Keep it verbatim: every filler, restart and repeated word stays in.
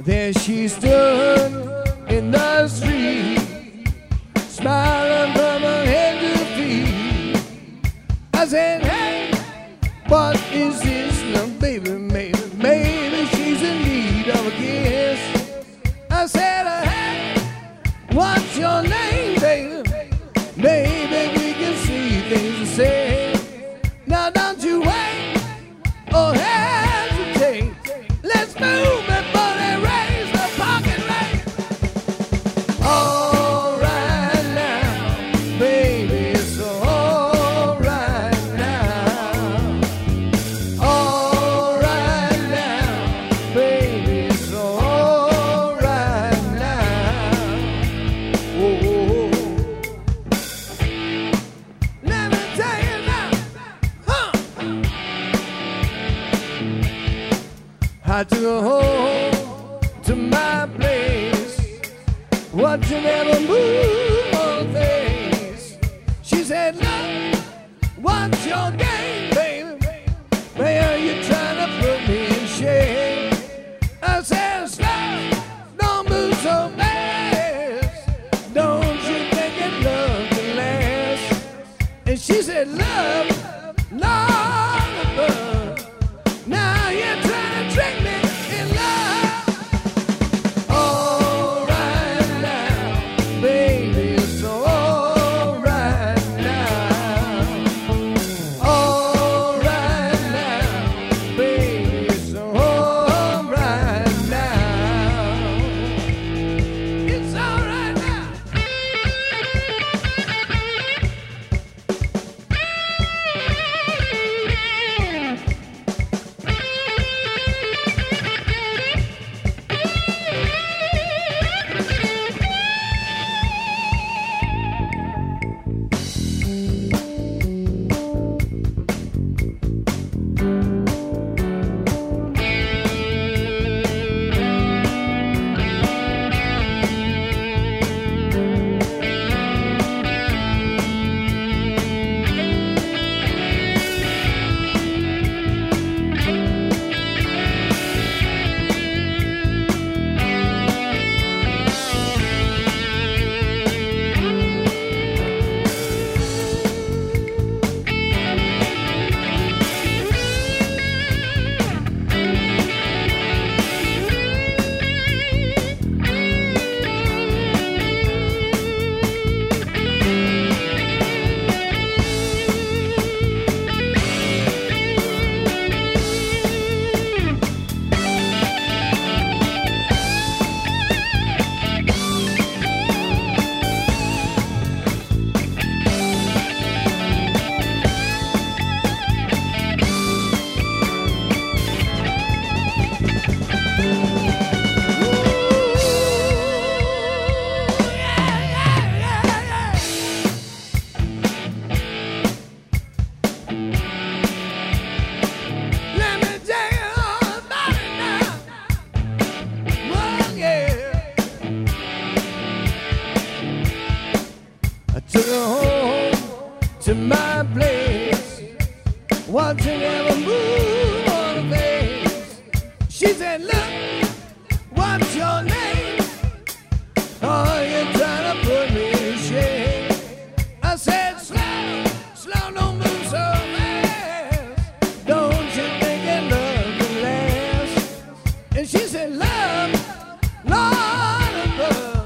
There she stood in the street, smiling from her head to feet. I said, hey, what is this now, baby? Maybe, maybe she's in need of a kiss. I said, hey, what's your name, baby? Maybe we can see things to say. Now don't you wait or hesitate. Let's move before they raise the pocket rate. All right now, baby, it's all right now. All right now, baby, it's all right now. Whoa. Let me tell you now, huh? I took her home to my place, watching her move on her face. She said, look, what's your game, baby? Where are you trying to put me in shame? I said, slow, don't move so fast. Don't you think it love can last? And she said, love, love, love. Now you're trying to trick me in love. All right now, baby, it's all right now. All right now, baby, it's all right now. It's all right now. Let me tell you all about it now. Well, yeah. I took her home to my place, watching her move on her face. She said, look, what's your name? Oh, you're trying to put me in shame. I said, slow, slow, don't move so fast. Don't you think that love can last? And she said, love, Lord above.